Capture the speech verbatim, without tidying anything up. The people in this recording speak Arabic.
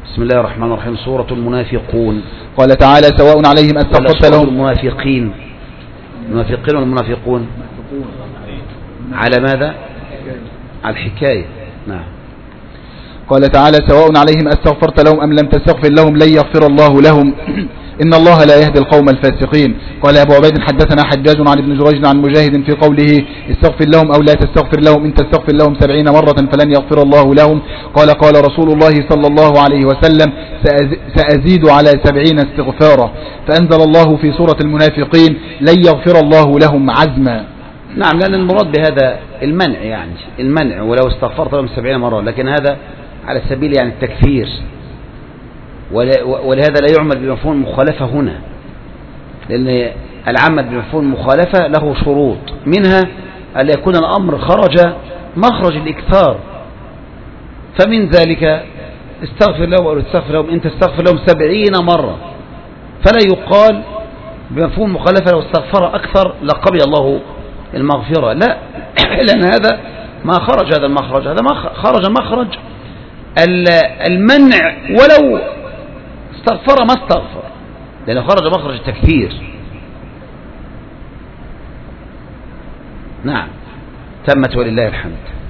بسم الله الرحمن الرحيم. سورة المنافقون. قال تعالى: سواء عليهم أستغفرت لهم. المنافقين المنافقين والمنافقون على ماذا؟ على الحكاية. نعم. قال تعالى: سواء عليهم أستغفرت لهم أم لم تستغفر لهم لن يغفر الله لهم إن الله لا يهدي القوم الفاسقين. قال أبو عبيد: حدثنا حجاج عن ابن جريج عن مجاهد في قوله: استغفر لهم أو لا تستغفر لهم إن تستغفر لهم سبعين مرة فلن يغفر الله لهم. قال: قال رسول الله صلى الله عليه وسلم: سأزيد على سبعين استغفارا. فأنزل الله في سورة المنافقين: لن يغفر الله لهم عزما. نعم، لأن المراد بهذا المنع، يعني المنع، ولو استغفرت لهم سبعين مرة، لكن هذا على سبيل يعني التكفير، ولهذا لا يعمل بمفهوم المخالفة هنا، لأن العمل بمفهوم المخالفة له شروط، منها أن يكون الأمر خرج مخرج الإكثار، فمن ذلك استغفر لهم أو تستغفر لهم إن تستغفر لهم سبعين مرة، فلا يقال بمفهوم المخالفة لو استغفر أكثر لقبل الله المغفرة، لا، لأن هذا ما خرج هذا المخرج، هذا ما خرج مخرج المنع، ولو استغفر ما استغفر، لأنه خرج مخرج التكفير. نعم، تمت ولله الحمد.